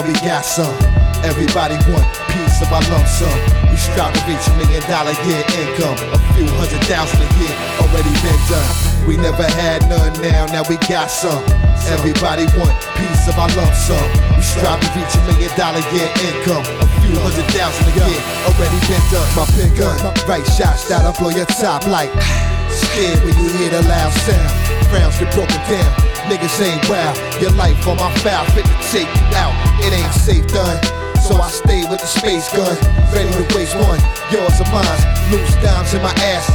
we got some. Everybody want piece of our lump sum. We strive to reach $1 million year income. A few 100,000 a year already been done. We never had none, now we got some. Everybody want piece of our lump sum. We strive to reach $1 million year income. A few 100,000 a year already been done. My pen gun, right shots that'll blow your top like scared when you hear the loud sound. Frowns get broken down. Niggas ain't wild. Your life on my foul, fit to take you out. It ain't safe done. So I stay with the space gun, ready to waste one, yours or mine. Loose dimes in my ass.